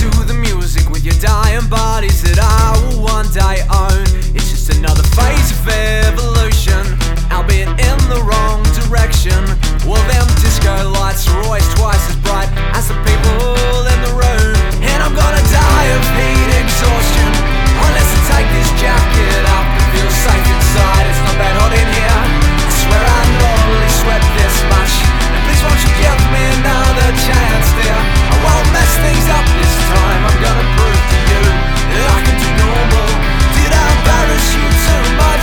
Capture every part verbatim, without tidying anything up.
to the music with your dying bodies that I will one day own. It's just another phase of evolution, albeit in the wrong direction. Well, them disco lights are always twice as bright as the people in the room, and I'm gonna die of heat exhaustion unless I take this jacket up and feel safe inside. It's not that hot in here, I swear I normally sweat this much. And please won't you give me another chance, dear? I won't mess things up this time. I'm gonna prove to you that I can do normal. Did I embarrass you too much?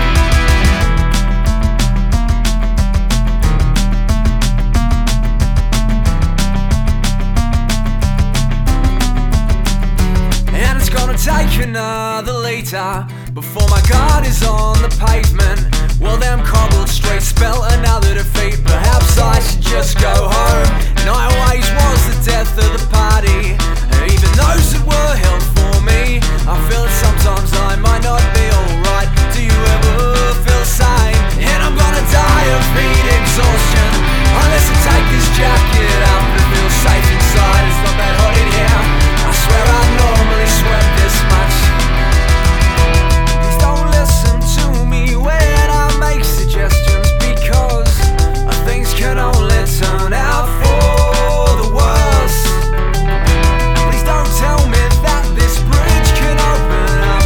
And it's gonna take another liter before my guard is on the pavement. Well, them cobbled streets spell another defeat. Perhaps I should just go home. Night always was the death of the party, even those that were held for me. I feel that sometimes I might not be alright. Do you ever feel the same? And I'm gonna die of heat exhaustion unless I take this jacket out and feel safe inside. It's not that hot in here, I swear I normally sweat this much. Please don't listen to me when I make suggestions, because things can only turn out for the worse. Please don't tell me that this bridge can open up.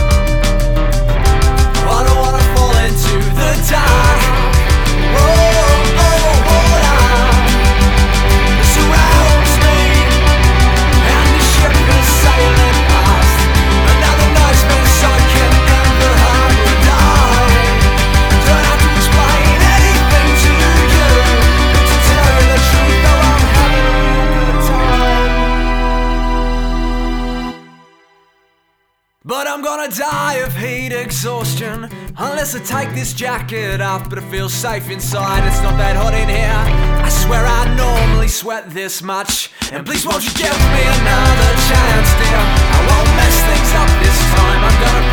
I don't wanna fall into the dark. Oh, oh, water surrounds me, and the ship is sailing past. Another night's been sunken in the harbor, and I don't have to explain anything to you. To tell you the truth, though, I'm having a real good time. But I'm gonna die of heat exhaustion unless I take this jacket off. But it feels safe inside, it's not that hot in here. I swear I normally sweat this much. And please won't you give me another chance, dear? I won't mess things up this time. I'm gonna